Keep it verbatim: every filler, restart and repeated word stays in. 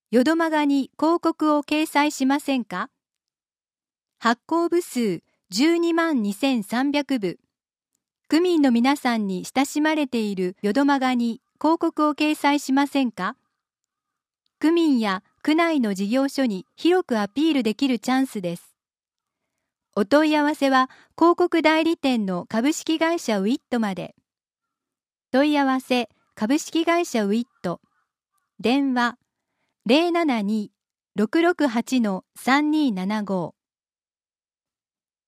淀マガに広告を掲載しませんか？発行部数じゅうにまんにせんさんびゃくぶ。区民の皆さんに親しまれている淀マガに広告を掲載しませんか？区民や区内の事業所に広くアピールできるチャンスです。お問い合わせは広告代理店の株式会社ウィットまで。問い合わせ株式会社ウィット。電話 ゼロななに ろくろくはち さんにーななご。